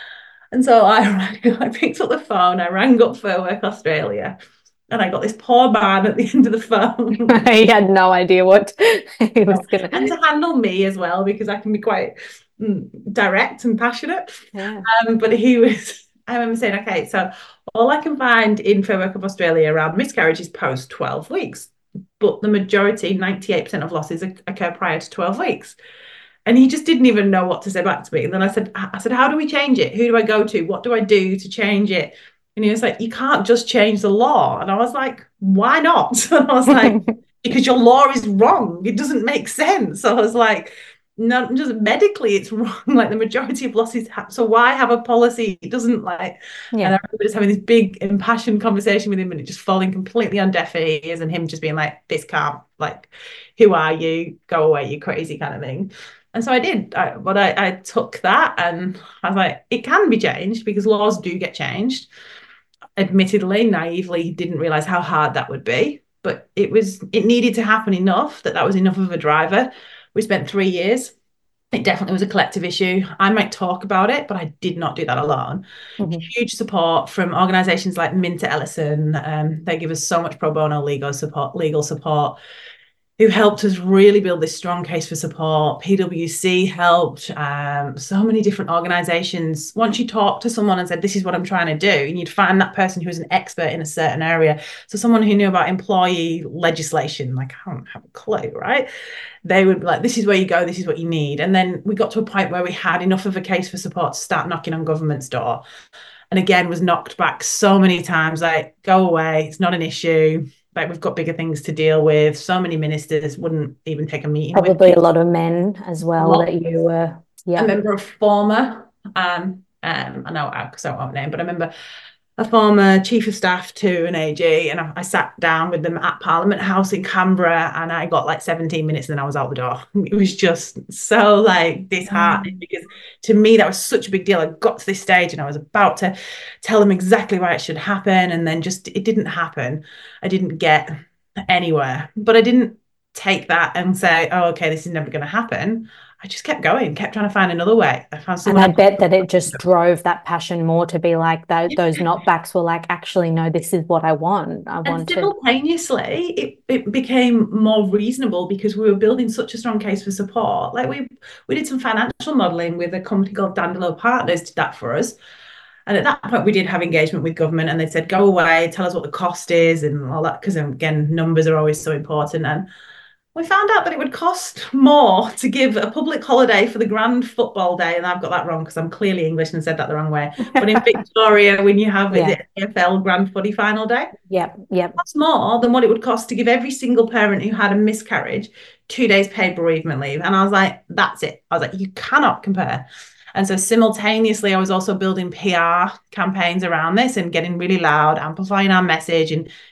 And so I, I picked up the phone, I rang up Fair Work Australia. And I got this poor man at the end of the phone. He had no idea what he was going to. And to handle me as well, because I can be quite mm, direct and passionate. Yeah. Um, but he was, I remember saying, okay, so all I can find in Fair Work of Australia around miscarriage is post twelve weeks. But the majority, ninety-eight percent of losses occur prior to twelve weeks. And he just didn't even know what to say back to me. And then I said, I said, how do we change it? Who do I go to? What do I do to change it? And he was like, you can't just change the law. And I was like, why not? And I was like, because your law is wrong. It doesn't make sense. So I was like, no, just medically it's wrong. Like the majority of losses happen. So why have a policy? It doesn't like, yeah. And I remember just having this big impassioned conversation with him, and it just falling completely on deaf ears, and him just being like, this can't, like, who are you? Go away, you crazy kind of thing. And so I did, I, but I, I took that and I was like, it can be changed because laws do get changed. Admittedly, naively, didn't realize how hard that would be, but it was, it needed to happen enough that that was enough of a driver. We spent three years. It definitely was a collective issue. I might talk about it, but I did not do that alone. Mm-hmm. Huge support from organizations like Minter Ellison. Um, they give us so much pro bono legal support, legal support. Who helped us really build this strong case for support. P W C helped, um, so many different organizations. Once you talk to someone and said, this is what I'm trying to do, and you'd find that person who's an expert in a certain area. So someone who knew about employee legislation, like I don't have a clue, right? They would be like, this is where you go, this is what you need. And then we got to a point where we had enough of a case for support to start knocking on government's door. And again, was knocked back so many times, like, go away, it's not an issue. Like, we've got bigger things to deal with. So many ministers wouldn't even take a meeting. Probably a lot of men as well that you were. Yeah. I remember a former, um, um, I know because I won't name, but I remember a former chief of staff to an A G, and I, I sat down with them at Parliament House in Canberra, and I got like seventeen minutes, and then I was out the door. It was just so like disheartening, mm. because to me that was such a big deal. I got to this stage, and I was about to tell them exactly why it should happen, and then just it didn't happen. I didn't get anywhere, but I didn't take that and say, oh, okay, this is never going to happen. I just kept going, kept trying to find another way. I found someone. And I bet that it just drove that passion more to be like, those, yeah. those knockbacks were like, actually, no, this is what I want. I and want simultaneously, to... it, it became more reasonable because we were building such a strong case for support. Like we we did some financial modelling with a company called Dandelion Partners, did that for us. And at that point, we did have engagement with government, and they said, go away, tell us what the cost is and all that, because, again, numbers are always so important. And we found out that it would cost more to give a public holiday for the Grand Football Day, and I've got that wrong because I'm clearly English and said that the wrong way. But in Victoria, when you have yeah. is it A F L Grand Footy Final Day? Yeah, yeah. That's more than what it would cost to give every single parent who had a miscarriage two days paid bereavement leave. And I was like, that's it. I was like, you cannot compare. And so simultaneously, I was also building P R campaigns around this and getting really loud, amplifying our message and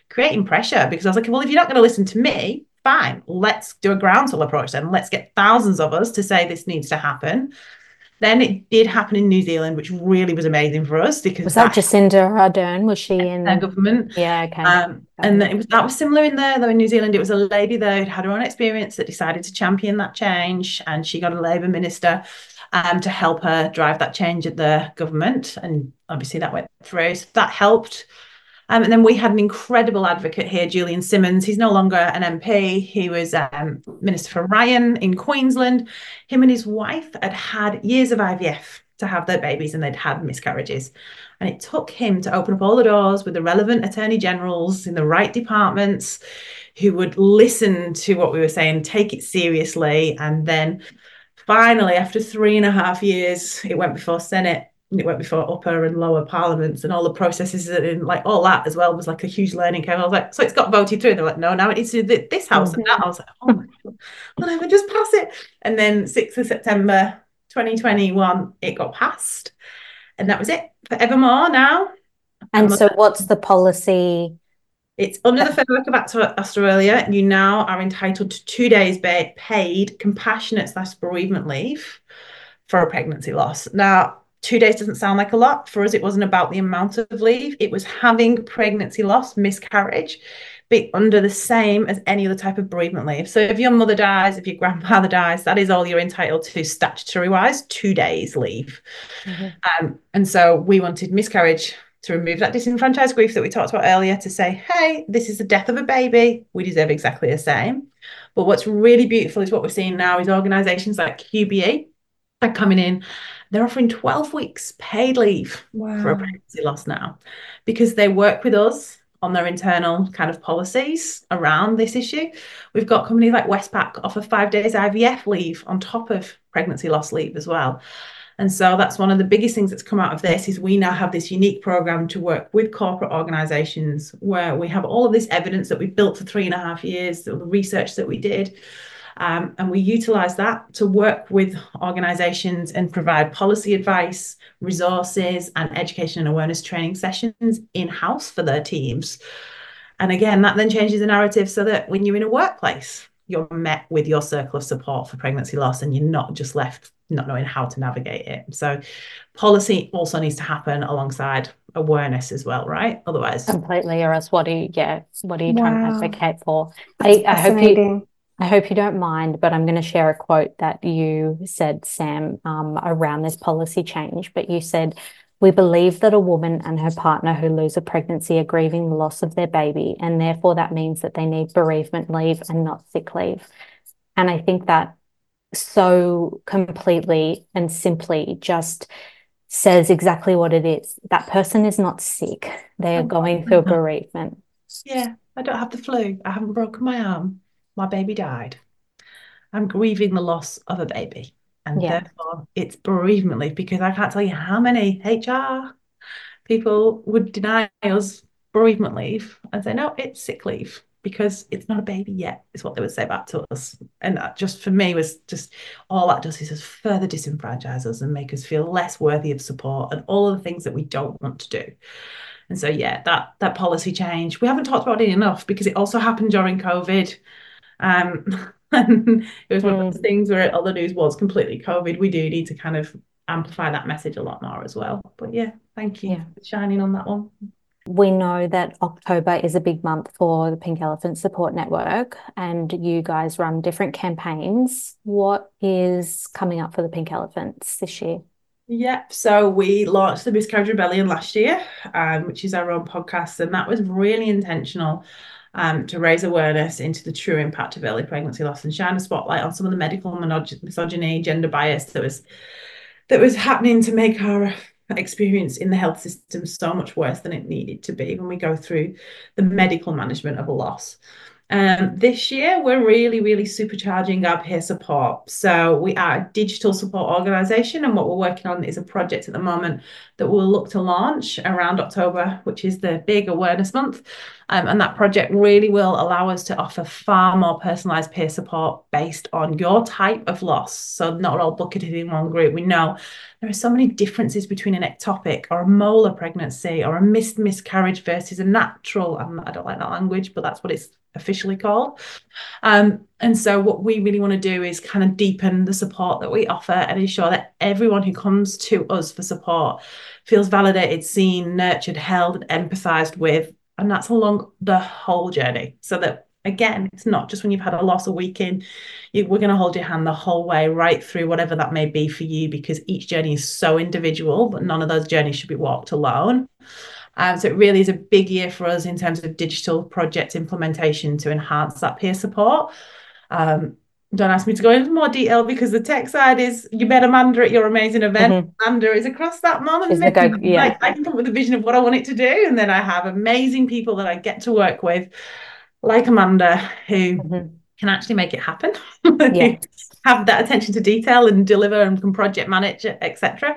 creating pressure, because I was like, well, if you're not going to listen to me, fine, let's do a groundswell approach then. Let's get thousands of us to say this needs to happen. Then it did happen in New Zealand, which really was amazing for us, because Was that, that Jacinda Ardern? Was she in their government? Yeah, okay. Um, and it was, that was similar in there, though in New Zealand, it was a lady that had had her own experience that decided to champion that change, and she got a Labour minister um, to help her drive that change at the government. And obviously that went through. So that helped. Um, and then we had an incredible advocate here, Julian Simmonds. He's no longer an M P. He was um, Minister for Ryan in Queensland. Him and his wife had had years of I V F to have their babies, and they'd had miscarriages. And it took him to open up all the doors with the relevant attorney generals in the right departments who would listen to what we were saying, take it seriously. And then finally, after three and a half years, it went before Senate. It went before upper and lower parliaments, and all the processes and like all that as well was like a huge learning curve. I was like, so it's got voted through. They're like, no, now it needs to do this house mm-hmm. and that. I was like, oh my God, well, I would just pass it. And then sixth of September twenty twenty-one, it got passed. And that was it, forevermore now. And so what's the policy? It's under the Fair Work Act of Australia. You now are entitled to two days paid compassionate slash bereavement leave for a pregnancy loss. Now, two days doesn't sound like a lot. For us, it wasn't about the amount of leave. It was having pregnancy loss, miscarriage, be under the same as any other type of bereavement leave. So if your mother dies, if your grandfather dies, that is all you're entitled to statutory-wise, two days leave. Mm-hmm. Um, and so we wanted miscarriage to remove that disenfranchised grief that we talked about earlier, to say, hey, this is the death of a baby. We deserve exactly the same. But what's really beautiful is what we're seeing now is organisations like Q B E are coming in. They're offering twelve weeks paid leave wow. for a pregnancy loss now, because they work with us on their internal kind of policies around this issue. We've got companies like Westpac offer five days I V F leave on top of pregnancy loss leave as well. And so that's one of the biggest things that's come out of this, is we now have this unique program to work with corporate organizations where we have all of this evidence that we built for three and a half years, the research that we did. Um, and we utilize that to work with organizations and provide policy advice, resources, and education and awareness training sessions in-house for their teams. And again, that then changes the narrative so that when you're in a workplace, you're met with your circle of support for pregnancy loss, and you're not just left not knowing how to navigate it. So policy also needs to happen alongside awareness as well, right? Otherwise, completely. Or else, what do you? Yeah, what are you wow. trying to advocate for? I, I hope you. I hope you don't mind, but I'm going to share a quote that you said, Sam, um, around this policy change. But you said, we believe that a woman and her partner who lose a pregnancy are grieving the loss of their baby, and therefore that means that they need bereavement leave and not sick leave. And I think that so completely and simply just says exactly what it is. That person is not sick. They are going through bereavement. Yeah, I don't have the flu. I haven't broken my arm. My baby died. I'm grieving the loss of a baby. And yeah. therefore it's bereavement leave, because I can't tell you how many H R people would deny us bereavement leave and say, no, it's sick leave, because it's not a baby yet, is what they would say back to us. And that just for me was just, all that does is just further disenfranchise us and make us feel less worthy of support and all of the things that we don't want to do. And so, yeah, that that policy change, we haven't talked about it enough, because it also happened during COVID. Um, and it was one mm. of those things where all the news was completely COVID. We do need to kind of amplify that message a lot more as well. But yeah, thank you yeah. for shining on that one. We know that October is a big month for the Pink Elephant Support Network, and you guys run different campaigns. What is coming up for the Pink Elephants this year? Yep, so we launched the Miscarriage Rebellion last year, um, which is our own podcast, and that was really intentional um, to raise awareness into the true impact of early pregnancy loss and shine a spotlight on some of the medical misogyny, gender bias that was that was happening to make our experience in the health system so much worse than it needed to be when we go through the medical management of a loss. Um, this year, we're really, really supercharging our peer support. So we are a digital support organisation, and what we're working on is a project at the moment that we'll look to launch around October, which is the big awareness month. Um, and that project really will allow us to offer far more personalised peer support based on your type of loss. So not all bucketed in one group. We know there are so many differences between an ectopic or a molar pregnancy or a missed miscarriage versus a natural. I'm, I don't like that language, but that's what it's officially called. Um, and so what we really want to do is kind of deepen the support that we offer and ensure that everyone who comes to us for support feels validated, seen, nurtured, held, and empathized with. And that's along the whole journey. So that, again, it's not just when you've had a loss a week in, you, we're going to hold your hand the whole way right through whatever that may be for you, because each journey is so individual, but none of those journeys should be walked alone. Um, so it really is a big year for us in terms of digital project implementation to enhance that peer support. Um, don't ask me to go into more detail because the tech side is, you met Amanda at your amazing event. Mm-hmm. Amanda is across that mom and me. Go, yeah. Like, I can come up with a vision of what I want it to do. And then I have amazing people that I get to work with, like Amanda, who mm-hmm. can actually make it happen. Yeah. Have that attention to detail and deliver and can project manage, et cetera.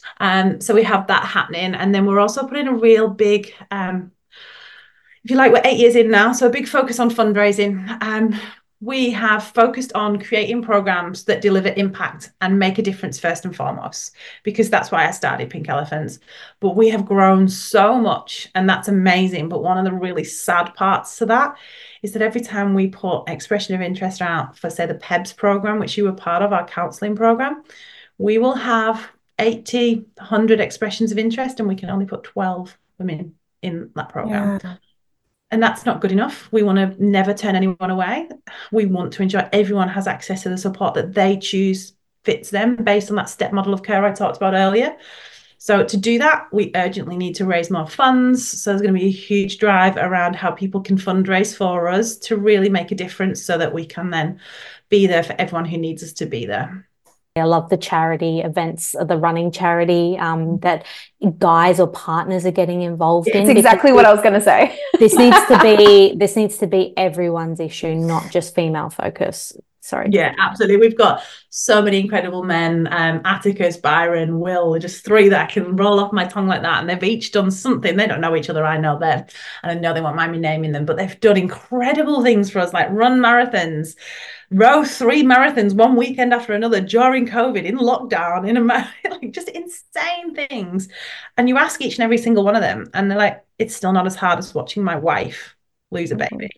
Um, so we have that happening. And then we're also putting a real big, um, if you like, we're eight years in now, so a big focus on fundraising. Um, we have focused on creating programs that deliver impact and make a difference first and foremost, because that's why I started Pink Elephants. But we have grown so much, and that's amazing. But one of the really sad parts to that is that every time we put expression of interest out for, say, the P E B S program, which you were part of, our counselling program, we will have eighty, one hundred expressions of interest, and we can only put twelve women in that program. Yeah. And that's not good enough. We want to never turn anyone away. We want to ensure everyone has access to the support that they choose fits them based on that step model of care I talked about earlier. So to do that, we urgently need to raise more funds. So there's going to be a huge drive around how people can fundraise for us to really make a difference so that we can then be there for everyone who needs us to be there. I love the charity events, the running charity um, that guys or partners are getting involved it's in. It's exactly what I was going to say. this needs to be this needs to be everyone's issue, not just female focus. Sorry. Yeah, absolutely. We've got so many incredible men, um, Atticus, Byron, Will, just three that I can roll off my tongue like that. And they've each done something. They don't know each other. I know them. And I know they won't mind me naming them, but they've done incredible things for us, like run marathons, row three marathons one weekend after another during COVID, in lockdown, in a like just insane things. And you ask each and every single one of them, and they're like, it's still not as hard as watching my wife lose a baby.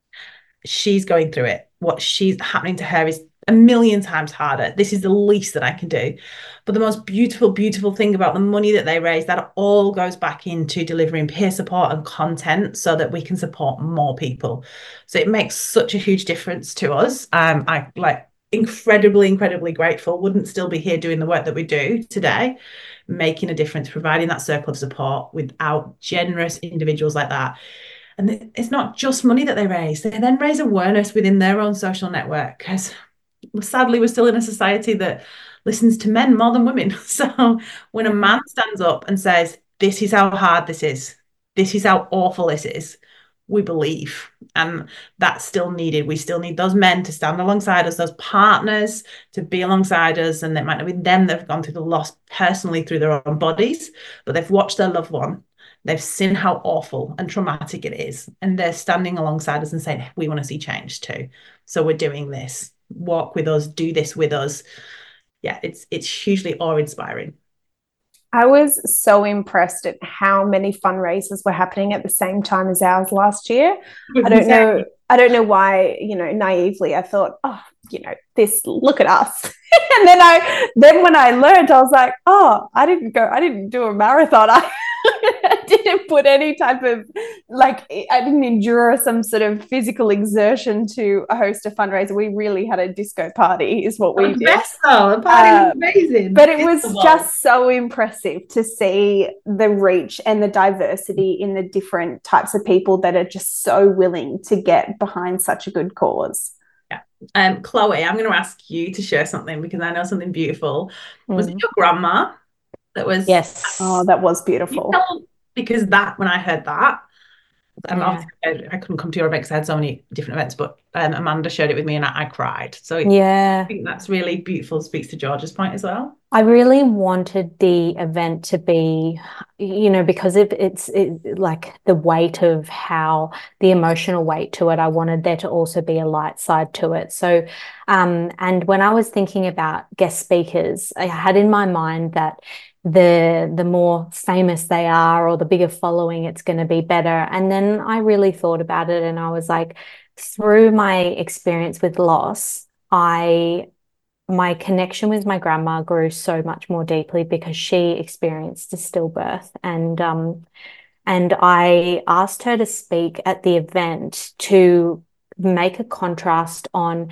She's going through it. What she's happening to her is a million times harder. This is the least that I can do. But the most beautiful, beautiful thing about the money that they raise, that all goes back into delivering peer support and content so that we can support more people. So it makes such a huge difference to us. Um, I like incredibly, incredibly grateful. Wouldn't still be here doing the work that we do today, making a difference, providing that circle of support without generous individuals like that. And it's not just money that they raise. They then raise awareness within their own social network, because sadly, we're still in a society that listens to men more than women. So when a man stands up and says, this is how hard this is, this is how awful this is, we believe. And that's still needed. We still need those men to stand alongside us, those partners to be alongside us. And it might not be them that have gone through the loss personally through their own bodies, but they've watched their loved one. They've seen how awful and traumatic it is. And they're standing alongside us and saying, we want to see change too. So we're doing this. Walk with us, do this with us. Yeah, it's it's hugely awe-inspiring. I was so impressed at how many fundraisers were happening at the same time as ours last year. I don't know. I don't know why, you know, naively I thought, oh, you know, this, look at us. And then I, then when I learned, I was like, oh, I didn't go, I didn't do a marathon. I I didn't put any type of, like, I didn't endure some sort of physical exertion to host a fundraiser. We really had a disco party is what we did. Yes, though. The party was um, amazing. But it was just so impressive to see the reach and the diversity in the different types of people that are just so willing to get behind such a good cause. Yeah. Um, Chloe, I'm going to ask you to share something because I know something beautiful. Mm. Was it your grandma? That was yes. Oh, that was beautiful. Because that when I heard that, um, yeah. I, I couldn't come to your event because I had so many different events, but um, Amanda shared it with me and I, I cried. So yeah, I think that's really beautiful. Speaks to George's point as well. I really wanted the event to be, you know, because it, it's it, like the weight of how the emotional weight to it, I wanted there to also be a light side to it. So, um, and when I was thinking about guest speakers, I had in my mind that the the more famous they are or the bigger following, it's going to be better. And then I really thought about it and I was like, through my experience with loss, I my connection with my grandma grew so much more deeply because she experienced a stillbirth, and um and I asked her to speak at the event to make a contrast on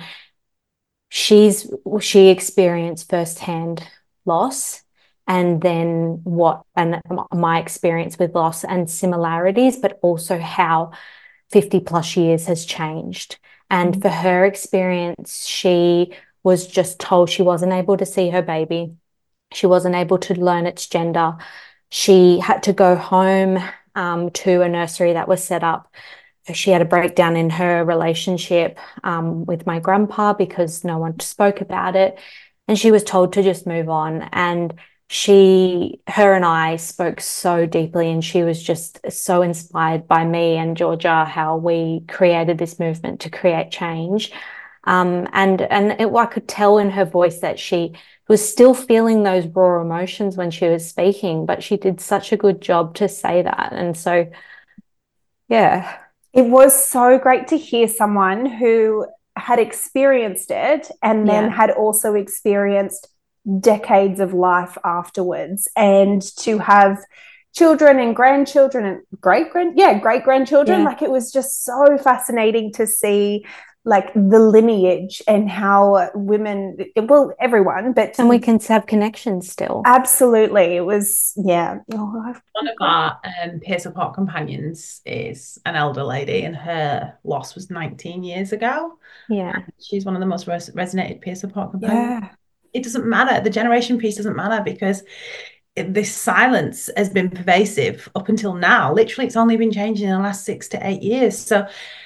she's she experienced firsthand loss, and then what and my experience with loss and similarities, but also how fifty plus years has changed. And for her experience, she was just told she wasn't able to see her baby. She wasn't able to learn its gender. She had to go home um, to a nursery that was set up. She had a breakdown in her relationship um, with my grandpa because no one spoke about it. And she was told to just move on. And she, her and I spoke so deeply, and she was just so inspired by me and Georgia, how we created this movement to create change. Um, and and it, I could tell in her voice that she was still feeling those raw emotions when she was speaking, but she did such a good job to say that. And so, yeah. It was so great to hear someone who had experienced it and then Yeah. had also experienced decades of life afterwards, and to have children and grandchildren and great grand yeah great grandchildren. Yeah. Like, it was just so fascinating to see like the lineage and how women, well, everyone, but And we can have connections still. absolutely, it was, yeah. Oh, I've- One of our um, peer support companions is an elder lady, and her loss was nineteen years ago. Yeah. She's one of the most res resonated peer support companions. yeah It doesn't matter. The generation piece doesn't matter because it, this silence has been pervasive up until now. Literally, it's only been changing in the last six to eight years. So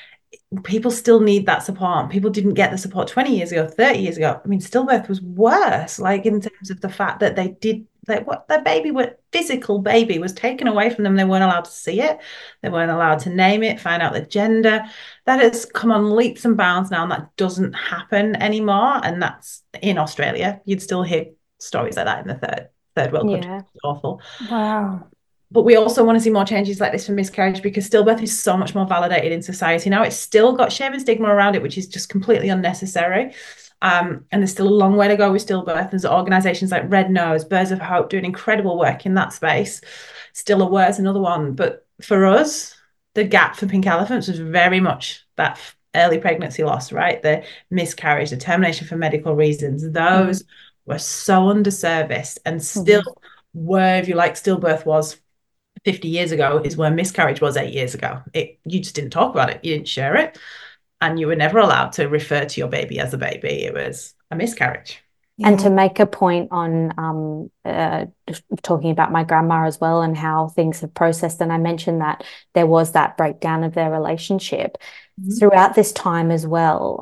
people still need that support. People didn't get the support twenty years ago, thirty years ago. I mean, stillbirth was worse, like in terms of the fact that they did like what their baby, what physical baby was taken away from them. They weren't allowed to see it. They weren't allowed to name it, find out the gender. That has come on leaps and bounds now, and that doesn't happen anymore. And that's in Australia. You'd still hear stories like that in the third third world country. Yeah. It's awful. wow But we also want to see more changes like this for miscarriage, because stillbirth is so much more validated in society now. It's still got shame and stigma around it, which is just completely unnecessary. Um, and there's still a long way to go with stillbirth. There's organisations like Red Nose, Birds of Hope doing incredible work in that space. Still Aware is another one. But for us, the gap for Pink Elephants was very much that early pregnancy loss, right? The miscarriage, the termination for medical reasons. Those mm. were so underserviced, and still mm-hmm. where, if you like, stillbirth was fifty years ago is where miscarriage was eight years ago. It, you just didn't talk about it. You didn't share it. And you were never allowed to refer to your baby as a baby. It was a miscarriage. Yeah. And to make a point on um, uh, talking about my grandma as well and how things have processed, and I mentioned that there was that breakdown of their relationship. Mm-hmm. Throughout this time as well,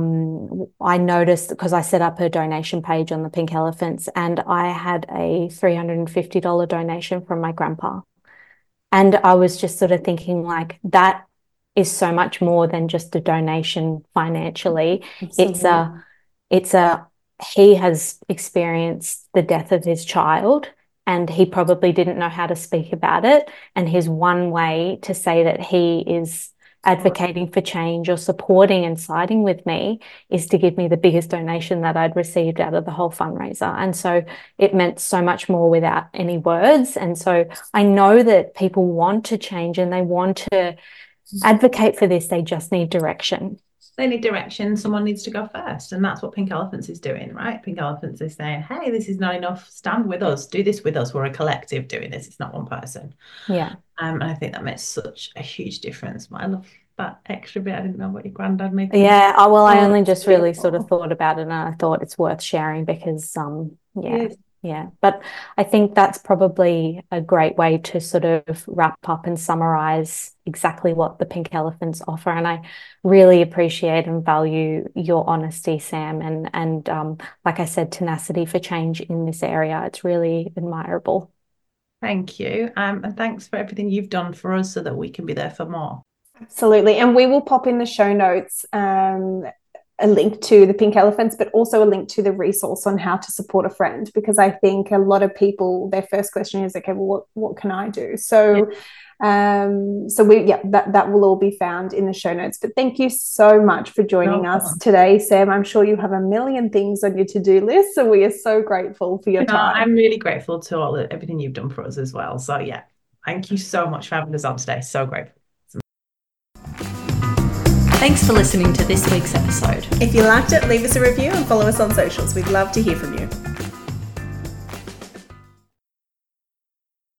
um, I noticed, because I set up a donation page on the Pink Elephants, and I had a three hundred fifty dollars donation from my grandpa. And I was just sort of thinking, like, that is so much more than just a donation financially. Absolutely. It's a, it's a, he has experienced the death of his child, and he probably didn't know how to speak about it. And his one way to say that he is advocating for change or supporting and siding with me is to give me the biggest donation that I'd received out of the whole fundraiser. And so it meant so much more without any words. And so I know that people want to change and they want to advocate for this. They just need direction. They need direction. Someone needs to go first. And that's what Pink Elephants is doing, right? Pink Elephants is saying, hey, this is not enough. Stand with us. Do this with us. We're a collective doing this. It's not one person. Yeah. Um, and I think that makes such a huge difference. I love that extra bit. I didn't know what your granddad made. Yeah. Oh, well, I only just really sort of thought about it, and I thought it's worth sharing because, um, yeah. It is. Yeah, but I think that's probably a great way to sort of wrap up and summarize exactly what the Pink Elephants offer. And I really appreciate and value your honesty, Sam, and and um, like I said, tenacity for change in this area. It's really admirable. Thank you. Um, and thanks for everything you've done for us so that we can be there for more. Absolutely. And we will pop in the show notes um, a link to the Pink Elephants, but also a link to the resource on how to support a friend, because I think a lot of people, their first question is, okay, well, what, what can I do? So, yeah. um, so we, yeah, that, that will all be found in the show notes. But thank you so much for joining no us today, Sam. I'm sure you have a million things on your to-do list, so we are so grateful for your you know, time. I'm really grateful to all the, everything you've done for us as well. So yeah, thank you so much for having us on today. So grateful. Thanks for listening to this week's episode. If you liked it, leave us a review and follow us on socials. We'd love to hear from you.